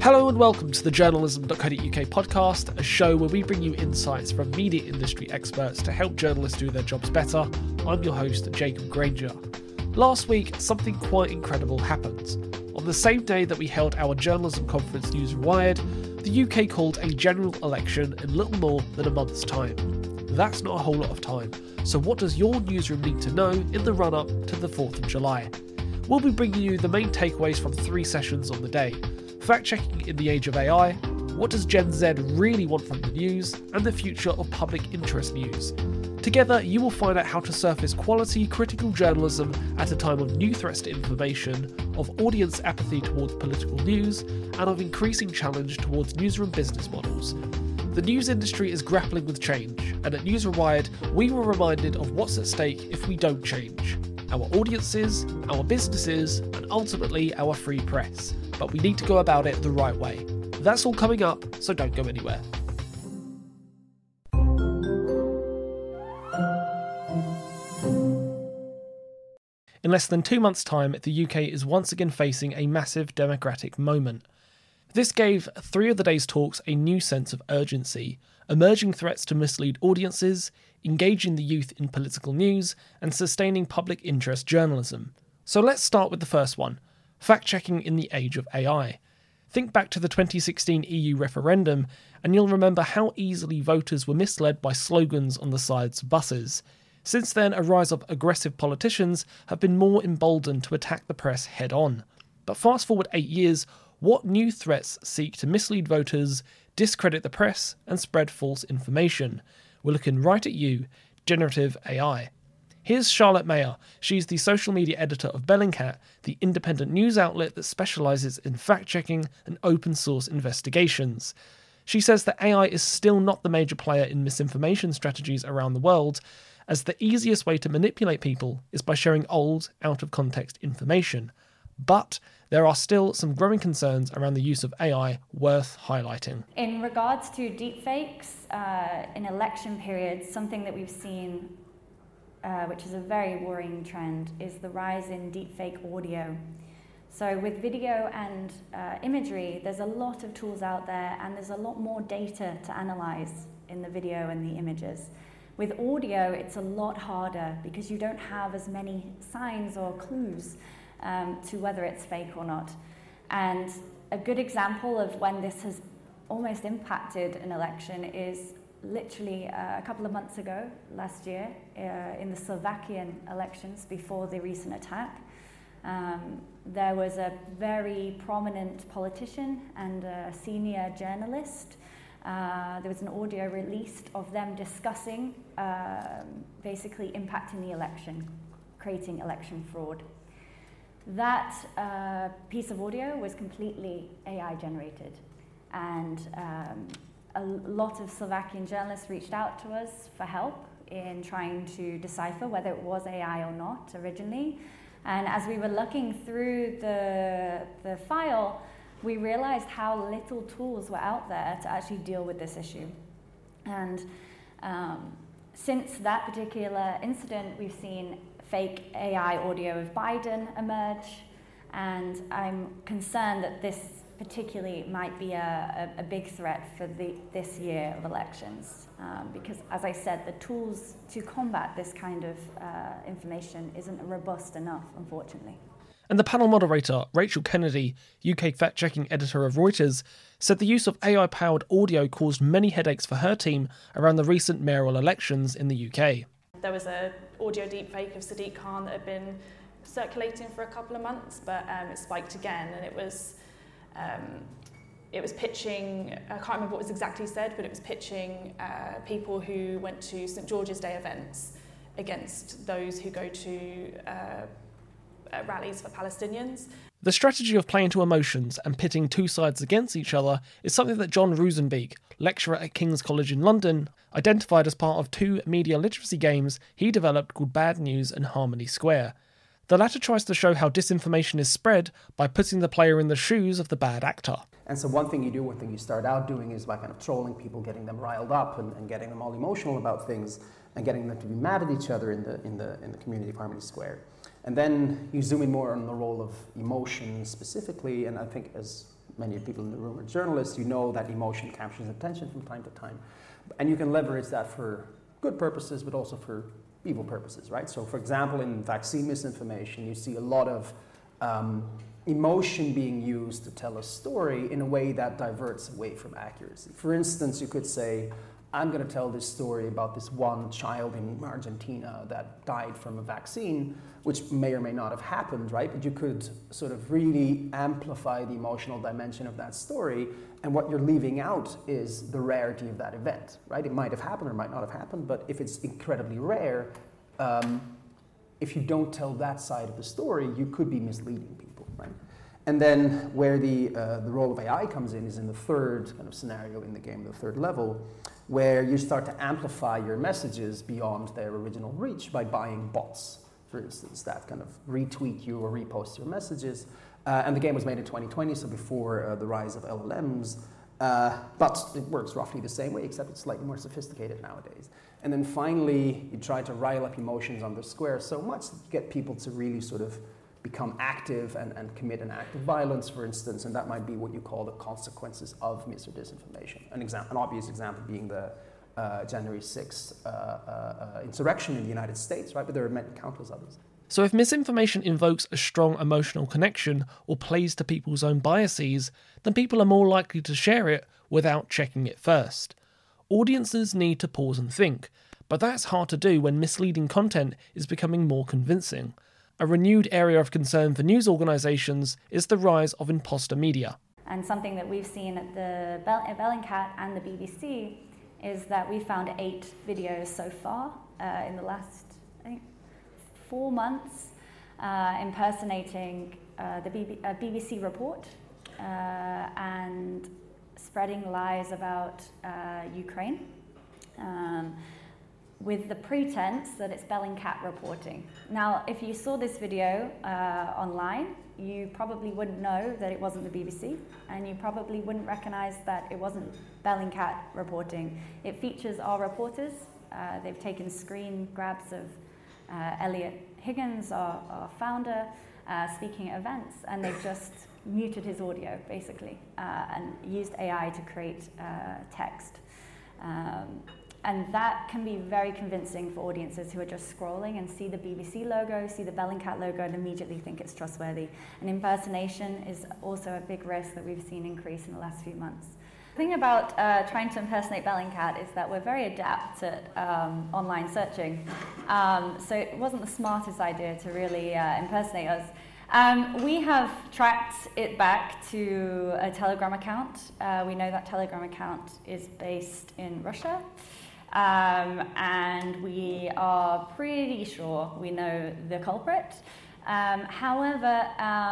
Hello and welcome to the journalism.co.uk podcast, a show where we bring you insights from media industry experts to help journalists do their jobs better. I'm your host, Jacob Granger. Last week, something quite incredible happened. On the same day that we held our journalism conference News Rewired, the UK called a general election in little more than a month's time. That's not a whole lot of time, so what does your newsroom need to know in the run-up to the 4th of July? We'll be bringing you the main takeaways from 3 sessions on the day. Fact-checking in the age of AI, what does Gen Z really want from the news, and the future of public interest news. Together, you will find out how to surface quality, critical journalism at a time of new threats to information, of audience apathy towards political news, and of increasing challenge towards newsroom business models. The news industry is grappling with change, and at News Rewired, we were reminded of what's at stake if we don't change. Our audiences, our businesses, and ultimately our free press. But we need to go about it the right way. That's all coming up, so don't go anywhere. In less than 2 months' time, the UK is once again facing a massive democratic moment. This gave 3 of the day's talks a new sense of urgency, emerging threats to mislead audiences, engaging the youth in political news, and sustaining public interest journalism. So let's start with the first one. Fact-checking in the age of AI. Think back to the 2016 EU referendum, and you'll remember how easily voters were misled by slogans on the sides of buses. Since then, a rise of aggressive politicians have been more emboldened to attack the press head-on. But fast forward 8 years, what new threats seek to mislead voters, discredit the press, and spread false information? We're looking right at you, generative AI. Here's Charlotte Mayer. She's the social media editor of Bellingcat, the independent news outlet that specialises in fact-checking and open-source investigations. She says that AI is still not the major player in misinformation strategies around the world, as the easiest way to manipulate people is by sharing old, out-of-context information. But there are still some growing concerns around the use of AI worth highlighting. In regards to deepfakes, in election periods, something that we've seen which is a very worrying trend, is the rise in deepfake audio. So with video and imagery, there's a lot of tools out there and there's a lot more data to analyze in the video and the images. With audio, it's a lot harder because you don't have as many signs or clues to whether it's fake or not. And a good example of when this has almost impacted an election is literally a couple of months ago, last year, in the Slovakian elections before the recent attack. There was a very prominent politician and a senior journalist. There was an audio released of them discussing basically impacting the election, creating election fraud. That piece of audio was completely AI generated, and a lot of Slovakian journalists reached out to us for help in trying to decipher whether it was AI or not originally. And as we were looking through the file, we realized how little tools were out there to actually deal with this issue. And since that particular incident, we've seen fake AI audio of Biden emerge, and I'm concerned that this particularly might be a big threat for this year of elections, because, as I said, the tools to combat this kind of information isn't robust enough, unfortunately. And the panel moderator, Rachel Kennedy, UK fact-checking editor of Reuters, said the use of AI-powered audio caused many headaches for her team around the recent mayoral elections in the UK. There was an audio deepfake of Sadiq Khan that had been circulating for a couple of months, but it spiked again, and it was pitching, I can't remember what was exactly said, but it was pitching people who went to St George's Day events against those who go to rallies for Palestinians. The strategy of playing to emotions and pitting 2 sides against each other is something that John Rosenbeek, lecturer at King's College in London, identified as part of 2 media literacy games he developed called Bad News and Harmony Square. The latter tries to show how disinformation is spread by putting the player in the shoes of the bad actor. And so one thing you start out doing is by kind of trolling people, getting them riled up and getting them all emotional about things and getting them to be mad at each other in the community of Harmony Square. And then you zoom in more on the role of emotion specifically, and I think as many of the people in the room are journalists, you know that emotion captures attention from time to time. And you can leverage that for good purposes, but also for evil purposes, right? So for example, in vaccine misinformation, you see a lot of emotion being used to tell a story in a way that diverts away from accuracy. For instance, you could say, I'm going to tell this story about this one child in Argentina that died from a vaccine, which may or may not have happened, right? But you could sort of really amplify the emotional dimension of that story, and what you're leaving out is the rarity of that event, right? It might have happened or might not have happened, but if it's incredibly rare, if you don't tell that side of the story, you could be misleading people, right? And then where the role of AI comes in is in the third kind of scenario in the game, the third level, where you start to amplify your messages beyond their original reach by buying bots, for instance, that kind of retweet you or repost your messages. And the game was made in 2020, so before the rise of LLMs, but it works roughly the same way, except it's slightly more sophisticated nowadays. And then finally, you try to rile up emotions on the square so much that you get people to really sort of become active and commit an act of violence, for instance, and that might be what you call the consequences of mis or disinformation. An obvious example being the January 6th insurrection in the United States, right? But there are countless others. So if misinformation invokes a strong emotional connection or plays to people's own biases, then people are more likely to share it without checking it first. Audiences need to pause and think, but that's hard to do when misleading content is becoming more convincing. A renewed area of concern for news organisations is the rise of imposter media. And something that we've seen at the Bellingcat and the BBC is that we found 8 videos so far in the last, I think, 4 months impersonating the BBC report and spreading lies about Ukraine. With the pretense that it's Bellingcat reporting. Now, if you saw this video online, you probably wouldn't know that it wasn't the BBC, and you probably wouldn't recognize that it wasn't Bellingcat reporting. It features our reporters. They've taken screen grabs of Elliot Higgins, our founder, speaking at events, and they've just muted his audio, basically, and used AI to create text. And that can be very convincing for audiences who are just scrolling and see the BBC logo, see the Bellingcat logo, and immediately think it's trustworthy. And impersonation is also a big risk that we've seen increase in the last few months. The thing about trying to impersonate Bellingcat is that we're very adept at online searching. So it wasn't the smartest idea to really impersonate us. We have tracked it back to a Telegram account. We know that Telegram account is based in Russia. And we are pretty sure we know the culprit. However,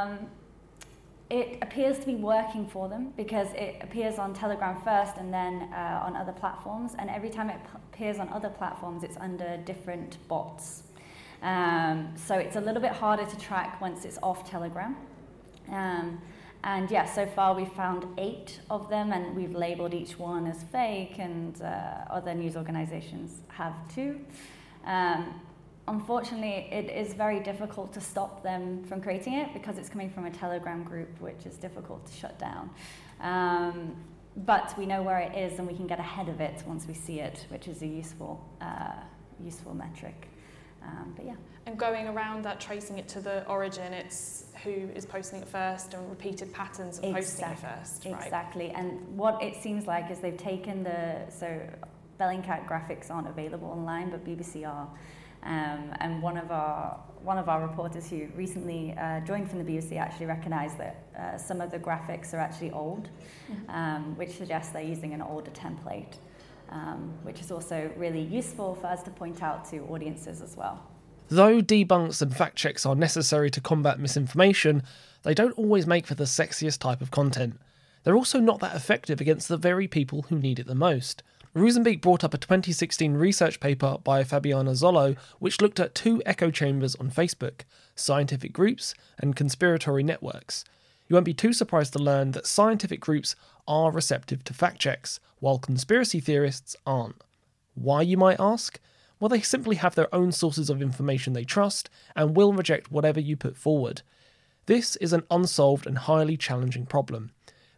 it appears to be working for them because it appears on Telegram first and then on other platforms. And every time it appears on other platforms, it's under different bots. So it's a little bit harder to track once it's off Telegram. And yeah, so far we've found 8 of them, and we've labeled each one as fake, and other news organizations have too. Unfortunately, it is very difficult to stop them from creating it because it's coming from a Telegram group, which is difficult to shut down. But we know where it is, and we can get ahead of it once we see it, which is a useful metric. But yeah. And going around that, tracing it to the origin, it's who is posting it first and repeated patterns of posting it first, right? Exactly. And what it seems like is they've taken so Bellingcat graphics aren't available online, but BBC are. And one of our reporters who recently joined from the BBC actually recognised that some of the graphics are actually old, which suggests they're using an older template. Which is also really useful for us to point out to audiences as well. Though debunks and fact checks are necessary to combat misinformation, they don't always make for the sexiest type of content. They're also not that effective against the very people who need it the most. Rosenbeek brought up a 2016 research paper by Fabiana Zollo which looked at 2 echo chambers on Facebook, scientific groups and conspiratory networks. You won't be too surprised to learn that scientific groups are receptive to fact checks, while conspiracy theorists aren't. Why, you might ask? Well, they simply have their own sources of information they trust and will reject whatever you put forward. This is an unsolved and highly challenging problem.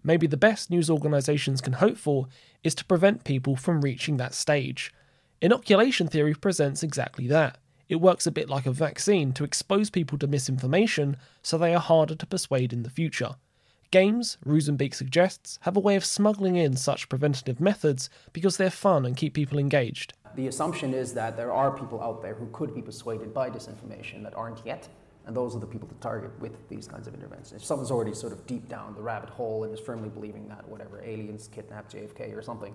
maybe the best news organisations can hope for is to prevent people from reaching that stage. Inoculation theory presents exactly that. It works a bit like a vaccine to expose people to misinformation so they are harder to persuade in the future. Games, Rosenbeek suggests, have a way of smuggling in such preventative methods because they're fun and keep people engaged. The assumption is that there are people out there who could be persuaded by disinformation that aren't yet, and those are the people to target with these kinds of interventions. If someone's already sort of deep down the rabbit hole and is firmly believing that, whatever, aliens kidnapped JFK or something,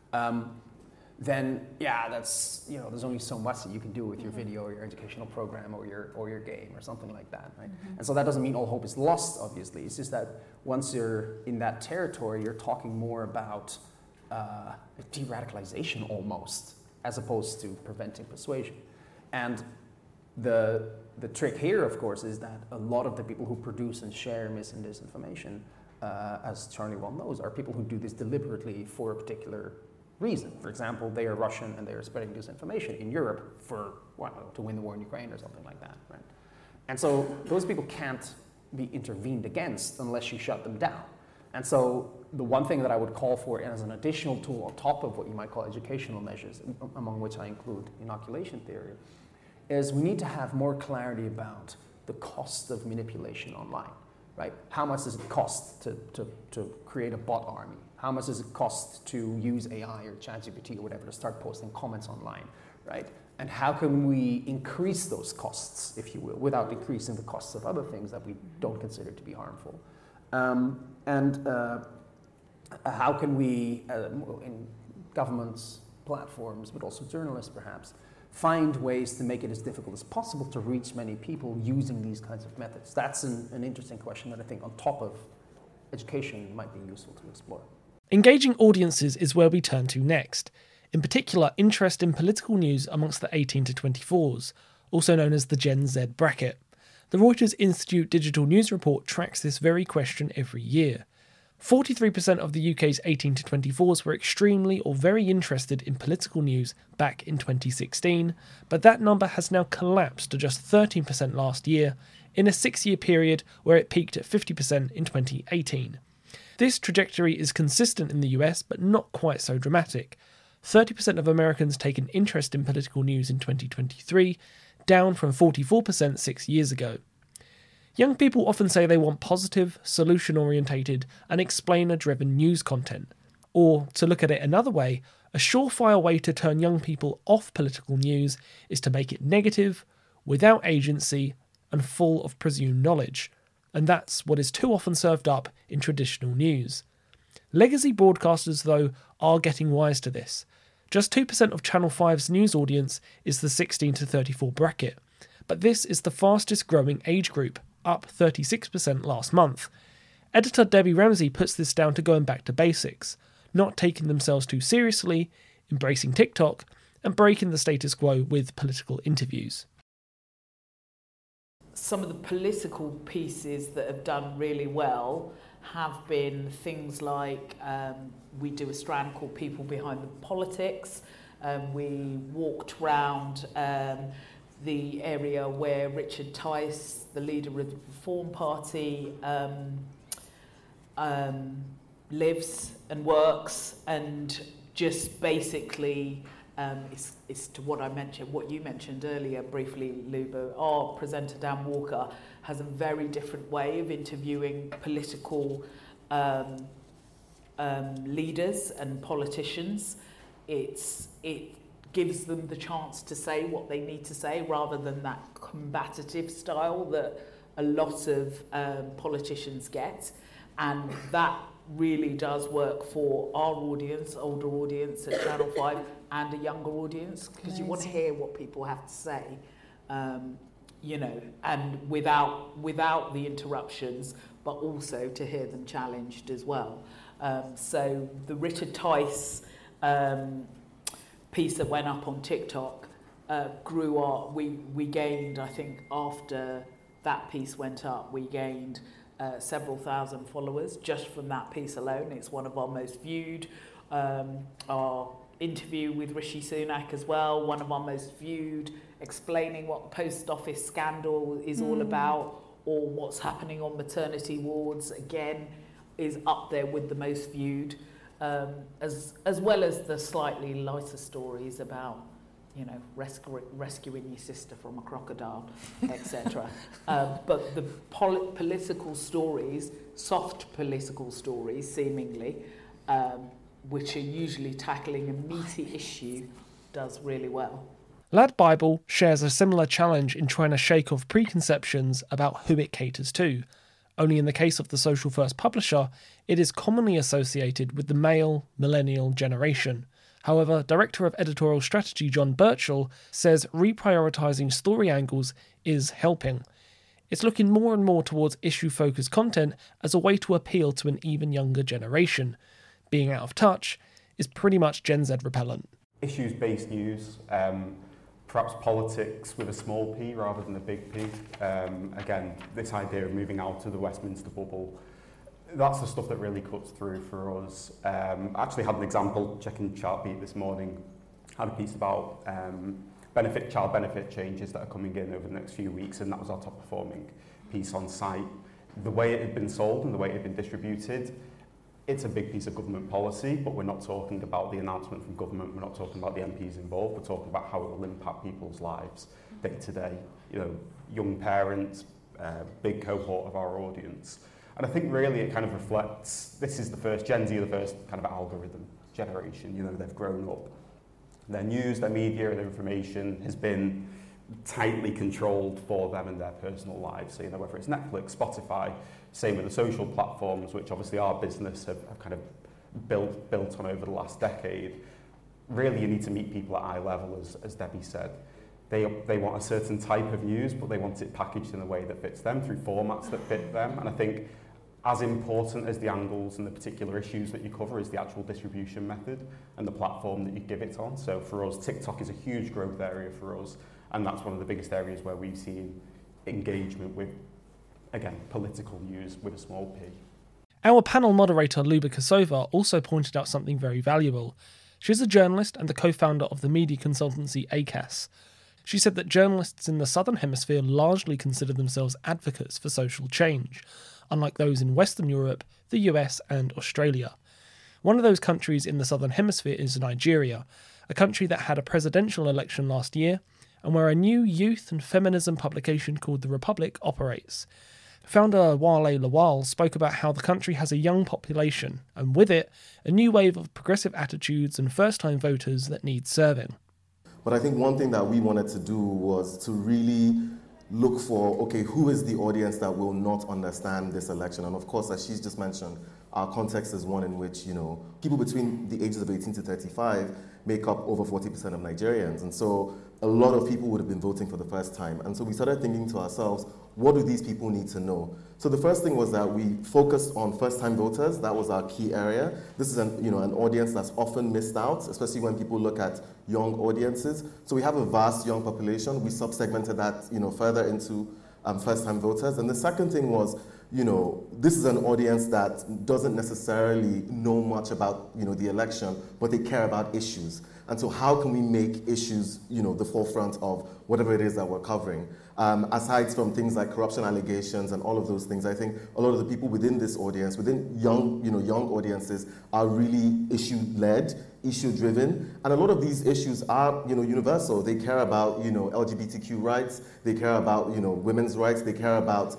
then that's, there's only so much that you can do with your video or your educational program or your game or something like that, right? And so that doesn't mean all hope is lost, obviously. It's just that once you're in that territory, you're talking more about de-radicalization almost, as opposed to preventing persuasion. And the trick here, of course, is that a lot of the people who produce and share mis and disinformation, as Charlie well knows, are people who do this deliberately for a particular reason. For example, they are Russian and they are spreading disinformation in Europe to win the war in Ukraine or something like that, right? And so those people can't be intervened against unless you shut them down. And so the one thing that I would call for as an additional tool on top of what you might call educational measures, among which I include inoculation theory, is we need to have more clarity about the cost of manipulation online, right? How much does it cost to create a bot army? How much does it cost to use AI or ChatGPT or whatever to start posting comments online, right? And how can we increase those costs, if you will, without increasing the costs of other things that we don't consider to be harmful? How can we, in governments, platforms, but also journalists perhaps, find ways to make it as difficult as possible to reach many people using these kinds of methods? That's an interesting question that I think on top of education might be useful to explore. Engaging audiences is where we turn to next, in particular interest in political news amongst the 18 to 24s, also known as the Gen Z bracket. The Reuters Institute Digital News Report tracks this very question every year. 43% of the UK's 18 to 24s were extremely or very interested in political news back in 2016, but that number has now collapsed to just 13% last year, in a 6-year period where it peaked at 50% in 2018. This trajectory is consistent in the US, but not quite so dramatic. 30% of Americans take an interest in political news in 2023, down from 44% 6 years ago. Young people often say they want positive, solution-orientated, and explainer-driven news content. Or, to look at it another way, a surefire way to turn young people off political news is to make it negative, without agency, and full of presumed knowledge. And that's what is too often served up in traditional news. Legacy broadcasters, though, are getting wise to this. Just 2% of Channel 5's news audience is the 16 to 34 bracket, but this is the fastest growing age group, up 36% last month. Editor Debbie Ramsey puts this down to going back to basics, not taking themselves too seriously, embracing TikTok, and breaking the status quo with political interviews. Some of the political pieces that have done really well have been things like we do a strand called People Behind the Politics. We walked round the area where Richard Tice, the leader of the Reform Party, lives and works, and just basically it's to what I mentioned, what you mentioned earlier briefly, Lubo. Our presenter Dan Walker has a very different way of interviewing political leaders and politicians. It gives them the chance to say what they need to say rather than that combative style that a lot of politicians get, and that really does work for our audience, older audience at Channel 5, and a younger audience, because you want to hear what people have to say, and without the interruptions, but also to hear them challenged as well. So the Richard Tice piece that went up on TikTok we gained, I think, after that piece went up, we gained several thousand followers just from that piece alone. It's one of our most viewed. Our interview with Rishi Sunak as well, one of our most viewed, explaining what the post office scandal is all about, or what's happening on maternity wards. Again, is up there with the most viewed, as well as the slightly lighter stories about, you know, rescuing your sister from a crocodile, etc. But the political stories, soft political stories, seemingly, which are usually tackling a meaty issue, does really well. Lad Bible shares a similar challenge in trying to shake off preconceptions about who it caters to. Only in the case of the Social First publisher, it is commonly associated with the male, millennial generation. However, Director of Editorial Strategy John Birchall says reprioritising story angles is helping. It's looking more and more towards issue-focused content as a way to appeal to an even younger generation. Being out of touch is pretty much Gen Z repellent. Issues-based news, perhaps politics with a small p rather than a big P. Again, this idea of moving out of the Westminster bubble, that's the stuff that really cuts through for us. I actually had an example checking Chartbeat this morning. Had a piece about child benefit changes that are coming in over the next few weeks, and that was our top performing piece on site. The way it had been sold and the way it had been distributed, it's a big piece of government policy, but we're not talking about the announcement from government, we're not talking about the MPs involved, we're talking about how it will impact people's lives day to day. You know, young parents, big cohort of our audience. And I think really it kind of reflects, this is the first, Gen Z are the first kind of algorithm generation. You know, they've grown up. Their news, their media, their information has been tightly controlled for them and their personal lives. So, you know, whether it's Netflix, Spotify, same with the social platforms, which obviously our business have kind of built on over the last decade. Really, you need to meet people at eye level, as Debbie said. They want a certain type of news, but they want it packaged in a way that fits them, through formats that fit them. And I think as important as the angles and the particular issues that you cover is the actual distribution method and the platform that you give it on. So for us, TikTok is a huge growth area for us, and that's one of the biggest areas where we've seen engagement with, again, political news with a small p. Our panel moderator, Luba Kosova, also pointed out something very valuable. She's a journalist and the co-founder of the media consultancy ACAS. She said that journalists in the Southern Hemisphere largely consider themselves advocates for social change, unlike those in Western Europe, the US and Australia. One of those countries in the Southern Hemisphere is Nigeria, a country that had a presidential election last year, and where a new youth and feminism publication called The Republic operates. Founder Wale Lawal spoke about how the country has a young population, and with it, a new wave of progressive attitudes and first-time voters that need serving. But I think one thing that we wanted to do was to really look for, okay, who is the audience that will not understand this election? And of course, as she's just mentioned, our context is one in which, you know, people between the ages of 18 to 35 make up over 40% of Nigerians. And so a lot of people would have been voting for the first time. And so we started thinking to ourselves, what do these people need to know? So the first thing was that we focused on first-time voters. That was our key area. This is an audience that's often missed out, especially when people look at young audiences. So we have a vast young population. We sub-segmented that, further into first-time voters. And the second thing was, this is an audience that doesn't necessarily know much about, the election, but they care about issues. And so how can we make issues, the forefront of whatever it is that we're covering? Aside from things like corruption allegations and all of those things, I think a lot of the people within this audience, within young audiences, are really issue-led, issue-driven, and a lot of these issues are, universal. They care about, LGBTQ rights, they care about, women's rights, they care about,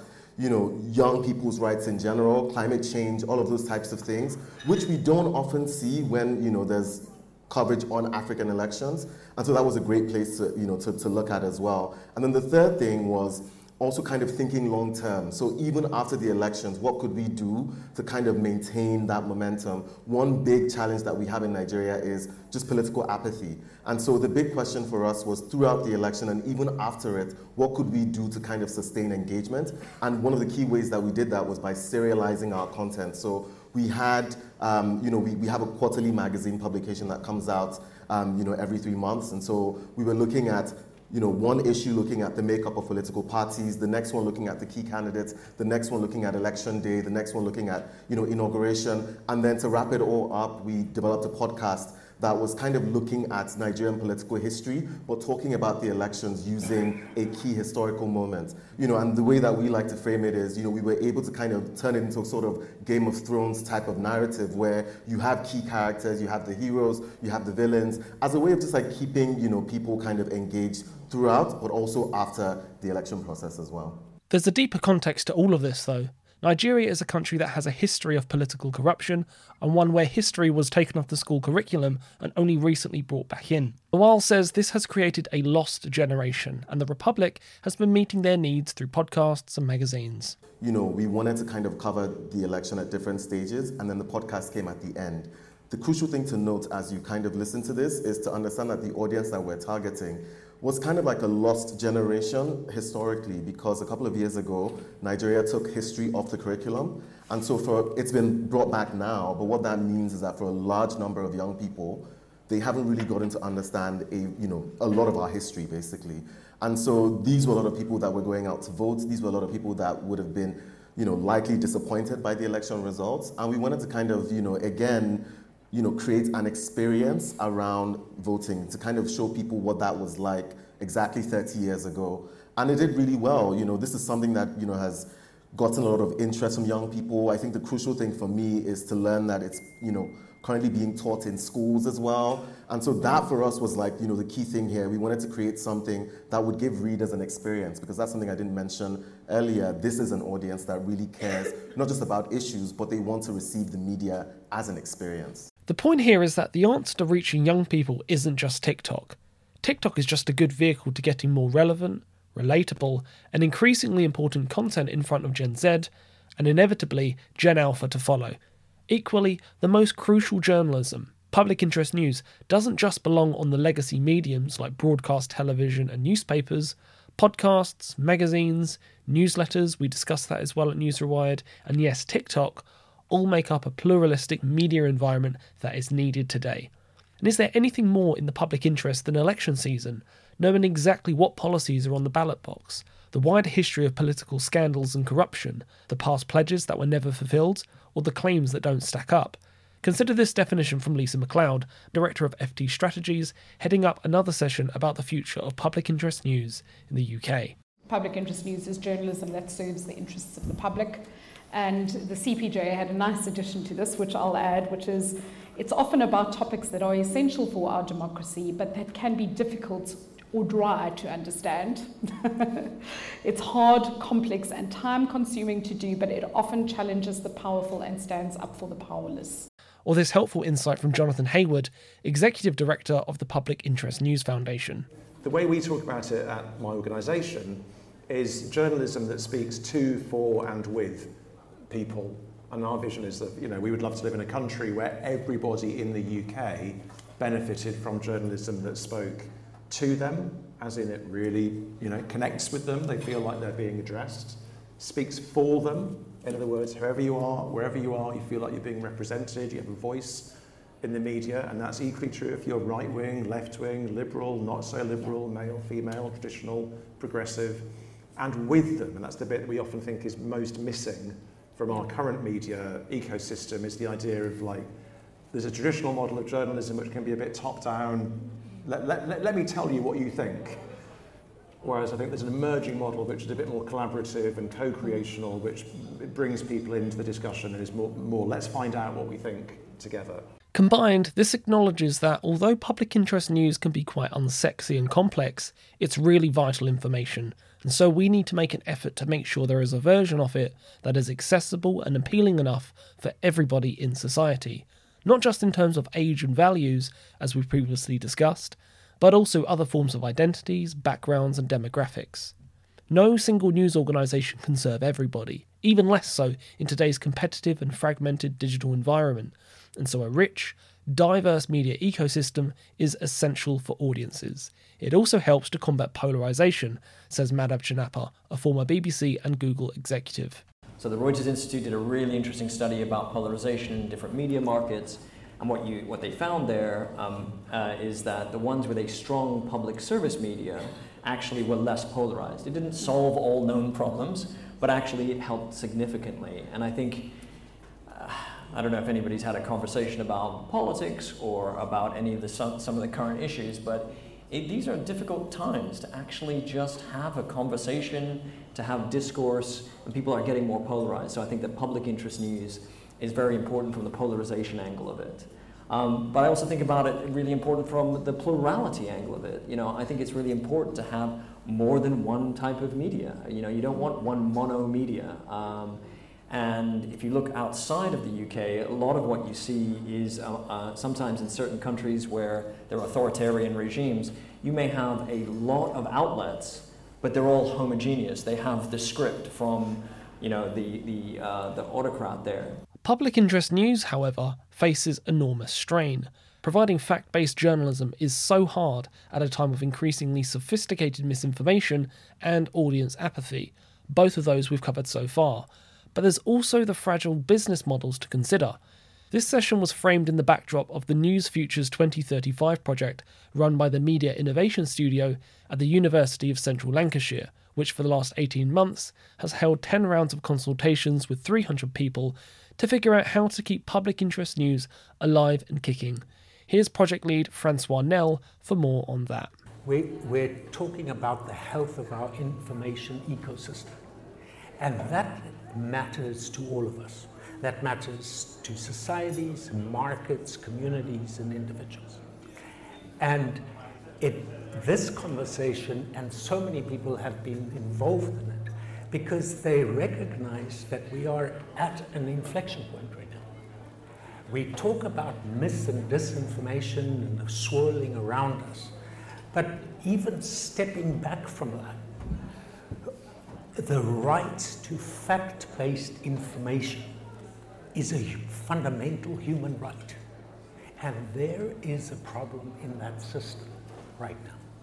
young people's rights in general, climate change, all of those types of things, which we don't often see when, there's coverage on African elections. And so that was a great place to, to look at as well. And then the third thing was also kind of thinking long term. So even after the elections, what could we do to kind of maintain that momentum? One big challenge that we have in Nigeria is just political apathy. And so the big question for us was, throughout the election and even after it, what could we do to kind of sustain engagement? And one of the key ways that we did that was by serializing our content. So we had, we have a quarterly magazine publication that comes out, every 3 months. And so we were looking at, one issue looking at the makeup of political parties, the next one looking at the key candidates, the next one looking at election day, the next one looking at, inauguration. And then to wrap it all up, we developed a podcast that was kind of looking at Nigerian political history, but talking about the elections using a key historical moment. And the way that we like to frame it is, we were able to kind of turn it into a sort of Game of Thrones type of narrative where you have key characters, you have the heroes, you have the villains, as a way of just like keeping, people kind of engaged throughout, but also after the election process as well. There's a deeper context to all of this, though. Nigeria is a country that has a history of political corruption, and one where history was taken off the school curriculum and only recently brought back in. Awal says this has created a lost generation, and the Republic has been meeting their needs through podcasts and magazines. We wanted to kind of cover the election at different stages, and then the podcast came at the end. The crucial thing to note as you kind of listen to this is to understand that the audience that we're targeting was kind of like a lost generation historically, because a couple of years ago, Nigeria took history off the curriculum. And so it's been brought back now, but what that means is that for a large number of young people, they haven't really gotten to understand a lot of our history, basically. And so these were a lot of people that were going out to vote. These were a lot of people that would have been, likely disappointed by the election results. And we wanted to kind of, again, create an experience around voting to kind of show people what that was like exactly 30 years ago. And it did really well. This is something that, has gotten a lot of interest from young people. I think the crucial thing for me is to learn that it's, currently being taught in schools as well. And so that for us was like, the key thing here. We wanted to create something that would give readers an experience, because that's something I didn't mention earlier. This is an audience that really cares, not just about issues, but they want to receive the media as an experience. The point here is that the answer to reaching young people isn't just TikTok. TikTok is just a good vehicle to getting more relevant, relatable, and increasingly important content in front of Gen Z, and inevitably Gen Alpha to follow. Equally, the most crucial journalism, public interest news, doesn't just belong on the legacy mediums like broadcast television and newspapers. Podcasts, magazines, newsletters, we discussed that as well at News Rewired, and yes, TikTok, all make up a pluralistic media environment that is needed today. And is there anything more in the public interest than election season, knowing exactly what policies are on the ballot box, the wider history of political scandals and corruption, the past pledges that were never fulfilled, or the claims that don't stack up? Consider this definition from Lisa MacLeod, Director of FT Strategies, heading up another session about the future of public interest news in the UK. Public interest news is journalism that serves the interests of the public. And the CPJ had a nice addition to this, which I'll add, which is it's often about topics that are essential for our democracy, but that can be difficult or dry to understand. It's hard, complex, and time-consuming to do, but it often challenges the powerful and stands up for the powerless. Or this helpful insight from Jonathan Hayward, Executive Director of the Public Interest News Foundation. The way we talk about it at my organisation is journalism that speaks to, for, and with people. And our vision is that, we would love to live in a country where everybody in the UK benefited from journalism that spoke to them, as in it really, connects with them. They feel like they're being addressed, speaks for them. In other words, whoever you are, wherever you are, you feel like you're being represented, you have a voice in the media, and that's equally true if you're right-wing, left-wing, liberal, not so liberal, male, female, traditional, progressive, and with them. And that's the bit we often think is most missing from our current media ecosystem, is the idea of there's a traditional model of journalism which can be a bit top-down, let me tell you what you think. Whereas I think there's an emerging model which is a bit more collaborative and co-creational, which brings people into the discussion and is more let's find out what we think together. Combined, this acknowledges that although public interest news can be quite unsexy and complex, it's really vital information, and so we need to make an effort to make sure there is a version of it that is accessible and appealing enough for everybody in society, not just in terms of age and values, as we've previously discussed, but also other forms of identities, backgrounds and demographics. No single news organisation can serve everybody, even less so in today's competitive and fragmented digital environment, and so a rich, diverse media ecosystem is essential for audiences. It also helps to combat polarisation, says Madhav Chinappa, a former BBC and Google executive. So the Reuters Institute did a really interesting study about polarisation in different media markets, and what they found there is that the ones with a strong public service media actually were less polarized. It didn't solve all known problems, but actually it helped significantly. And I think I don't know if anybody's had a conversation about politics or about any of some of the current issues, but these are difficult times to actually just have a conversation, to have discourse, and people are getting more polarized. So I think that public interest news is very important from the polarization angle of it. But I also think about it really important from the plurality angle of it. I think it's really important to have more than one type of media. You don't want one mono media. And if you look outside of the UK, a lot of what you see is sometimes in certain countries where there are authoritarian regimes, you may have a lot of outlets, but they're all homogeneous. They have the script from the autocrat there. Public interest news, however, faces enormous strain. Providing fact-based journalism is so hard at a time of increasingly sophisticated misinformation and audience apathy, both of those we've covered so far. But there's also the fragile business models to consider. This session was framed in the backdrop of the News Futures 2035 project run by the Media Innovation Studio at the University of Central Lancashire, which for the last 18 months has held 10 rounds of consultations with 300 people to figure out how to keep public interest news alive and kicking. Here's project lead Francois Nel for more on that. We're talking about the health of our information ecosystem, and that matters to all of us. That matters to societies, markets, communities, and individuals. And this conversation, and so many people have been involved in it, because they recognize that we are at an inflection point right now. We talk about mis and disinformation and the swirling around us, but even stepping back from that, the right to fact-based information is a fundamental human right. And there is a problem in that system right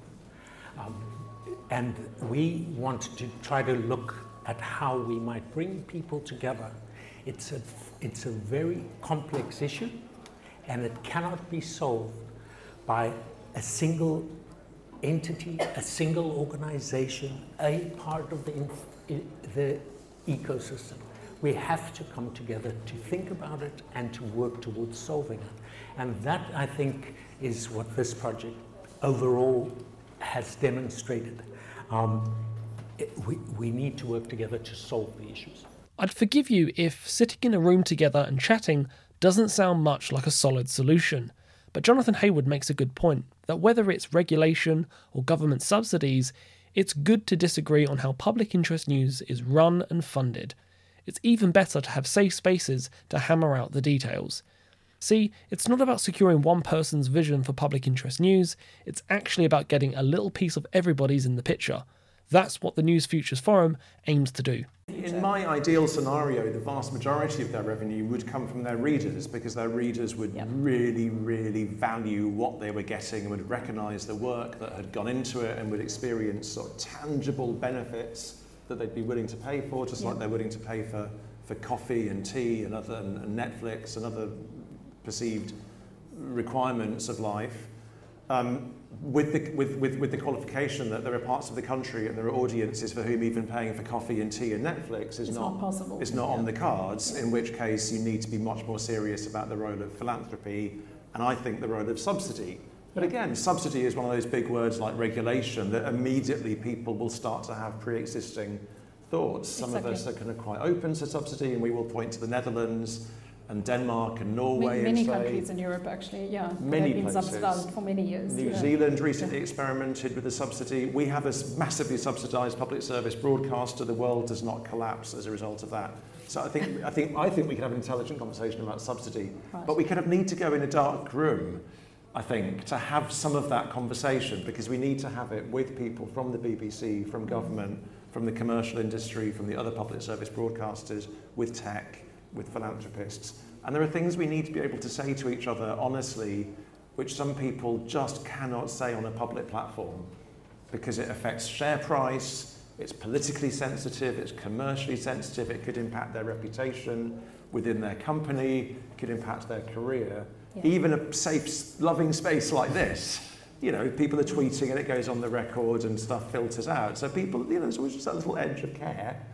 now. And we want to try to look at how we might bring people together. It's a very complex issue, and it cannot be solved by a single entity, a single organization, a part of the ecosystem. We have to come together to think about it and to work towards solving it. And that, I think, is what this project overall has demonstrated. We need to work together to solve the issues. I'd forgive you if sitting in a room together and chatting doesn't sound much like a solid solution. But Jonathan Hayward makes a good point, that whether it's regulation or government subsidies, it's good to disagree on how public interest news is run and funded. It's even better to have safe spaces to hammer out the details. See, it's not about securing one person's vision for public interest news, it's actually about getting a little piece of everybody's in the picture. That's what the News Futures Forum aims to do. In my ideal scenario, the vast majority of their revenue would come from their readers, because their readers would really, really value what they were getting and would recognise the work that had gone into it and would experience sort of tangible benefits that they'd be willing to pay for, just like they're willing to pay for coffee and tea and Netflix and other perceived requirements of life. With the qualification that there are parts of the country and there are audiences for whom even paying for coffee and tea and Netflix is not possible. It's not on the cards, in which case you need to be much more serious about the role of philanthropy and I think the role of subsidy. But again, subsidy is one of those big words like regulation that immediately people will start to have pre-existing thoughts. Some of us are kind of quite open to subsidy, and we will point to the Netherlands and Denmark and Norway. Many countries in Europe, actually, many have been subsidised for many years. New Zealand recently experimented with the subsidy. We have a massively subsidised public service broadcaster. The world does not collapse as a result of that. So I think we can have an intelligent conversation about subsidy, but we kind of need to go in a dark room, I think, to have some of that conversation, because we need to have it with people from the BBC, from government, from the commercial industry, from the other public service broadcasters, with tech, with philanthropists. And there are things we need to be able to say to each other honestly, which some people just cannot say on a public platform, because it affects share price, it's politically sensitive, it's commercially sensitive, it could impact their reputation within their company, it could impact their career. Even a safe, loving space like this, people are tweeting and it goes on the record and stuff filters out. So people, there's always just that little edge of care.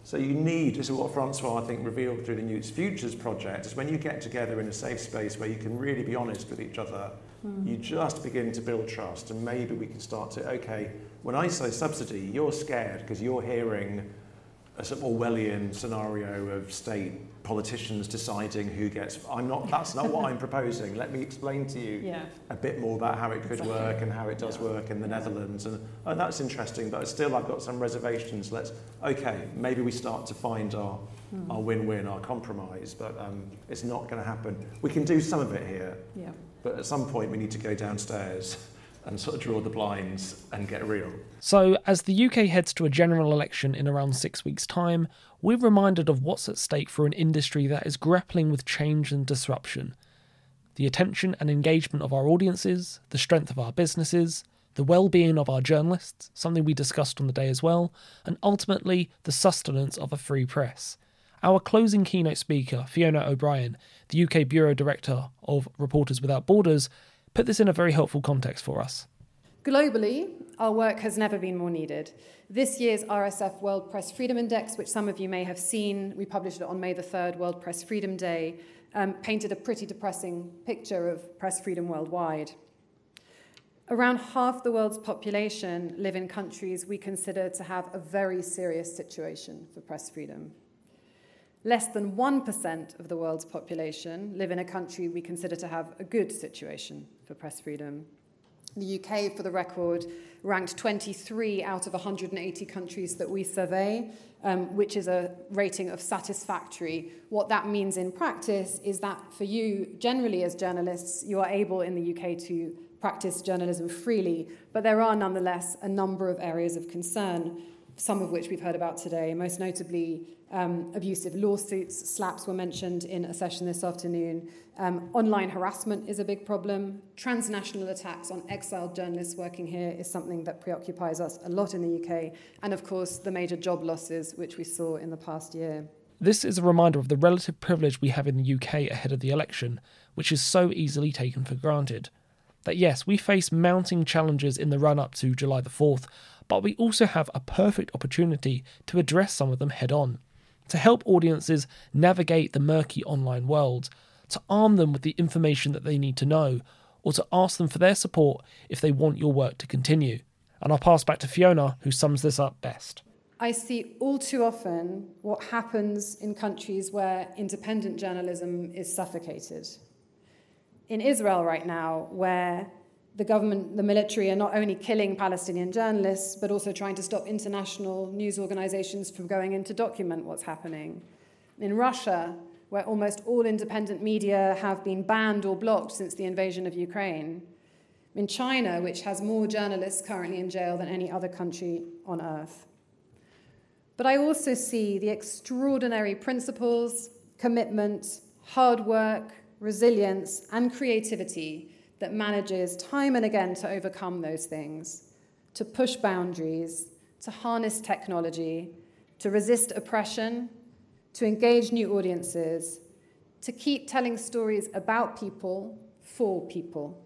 So you need, this is what Francois, I think, revealed through the News Futures project, is when you get together in a safe space where you can really be honest with each other, you just begin to build trust, and maybe we can start to, okay, when I say subsidy, you're scared because you're hearing a sort of Orwellian scenario of state politicians deciding who gets, that's not what I'm proposing. Let me explain to you a bit more about how it could work and how it does work in the Netherlands. And that's interesting, but still I've got some reservations. Maybe we start to find our win-win, our compromise, but it's not going to happen. We can do some of it here, but at some point we need to go downstairs and sort of draw the blinds and get real. So, as the UK heads to a general election in around 6 weeks' time, we're reminded of what's at stake for an industry that is grappling with change and disruption. The attention and engagement of our audiences, the strength of our businesses, the well-being of our journalists, something we discussed on the day as well, and ultimately the sustenance of a free press. Our closing keynote speaker, Fiona O'Brien, the UK Bureau Director of Reporters Without Borders, put this in a very helpful context for us. Globally, our work has never been more needed. This year's RSF World Press Freedom Index, which some of you may have seen, we published it on May the 3rd, World Press Freedom Day, painted a pretty depressing picture of press freedom worldwide. Around half the world's population live in countries we consider to have a very serious situation for press freedom. Less than 1% of the world's population live in a country we consider to have a good situation for press freedom. The UK, for the record, ranked 23 out of 180 countries that we survey, which is a rating of satisfactory. What that means in practice is that for you, generally as journalists, you are able in the UK to practice journalism freely, but there are nonetheless a number of areas of concern, some of which we've heard about today, most notably abusive lawsuits. Slaps were mentioned in a session this afternoon. Online harassment is a big problem. Transnational attacks on exiled journalists working here is something that preoccupies us a lot in the UK. And of course, the major job losses, which we saw in the past year. This is a reminder of the relative privilege we have in the UK ahead of the election, which is so easily taken for granted. That yes, we face mounting challenges in the run-up to July the 4th, but we also have a perfect opportunity to address some of them head-on, to help audiences navigate the murky online world, to arm them with the information that they need to know, or to ask them for their support if they want your work to continue. And I'll pass back to Fiona, who sums this up best. I see all too often what happens in countries where independent journalism is suffocated. In Israel right now, where the government, the military, are not only killing Palestinian journalists, but also trying to stop international news organizations from going in to document what's happening. In Russia, where almost all independent media have been banned or blocked since the invasion of Ukraine. In China, which has more journalists currently in jail than any other country on earth. But I also see the extraordinary principles, commitment, hard work, resilience, and creativity that manages time and again to overcome those things, to push boundaries, to harness technology, to resist oppression, to engage new audiences, to keep telling stories about people, for people.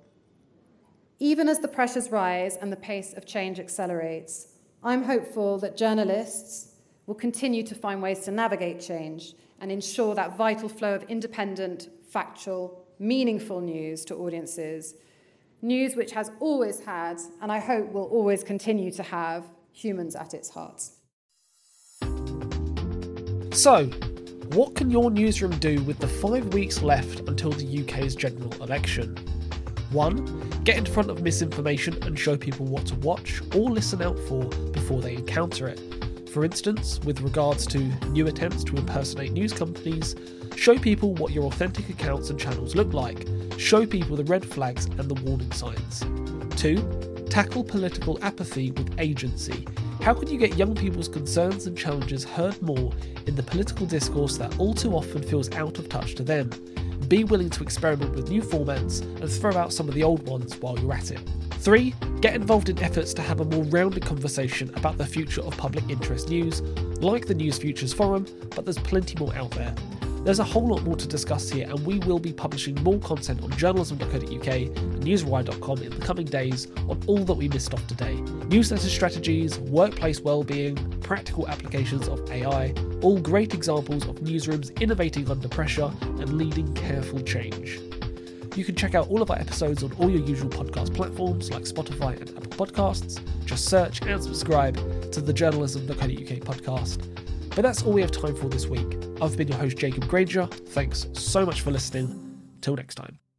Even as the pressures rise and the pace of change accelerates, I'm hopeful that journalists will continue to find ways to navigate change and ensure that vital flow of independent, factual, meaningful news to audiences, news which has always had, and I hope will always continue to have, humans at its heart. So, what can your newsroom do with the 5 weeks left until the UK's general election? 1. Get in front of misinformation and show people what to watch or listen out for before they encounter it. For instance, with regards to new attempts to impersonate news companies, show people what your authentic accounts and channels look like. Show people the red flags and the warning signs. 2. Tackle political apathy with agency. How can you get young people's concerns and challenges heard more in the political discourse that all too often feels out of touch to them? Be willing to experiment with new formats and throw out some of the old ones while you're at it. 3. Get involved in efforts to have a more rounded conversation about the future of public interest news, like the News Futures Forum, but there's plenty more out there. There's a whole lot more to discuss here, and we will be publishing more content on journalism.co.uk and newswire.com in the coming days on all that we missed off today. Newsletter strategies, workplace well-being, practical applications of AI, all great examples of newsrooms innovating under pressure and leading careful change. You can check out all of our episodes on all your usual podcast platforms like Spotify and Apple Podcasts. Just search and subscribe to the journalism.co.uk podcast. But that's all we have time for this week. I've been your host, Jacob Granger. Thanks so much for listening. Till next time.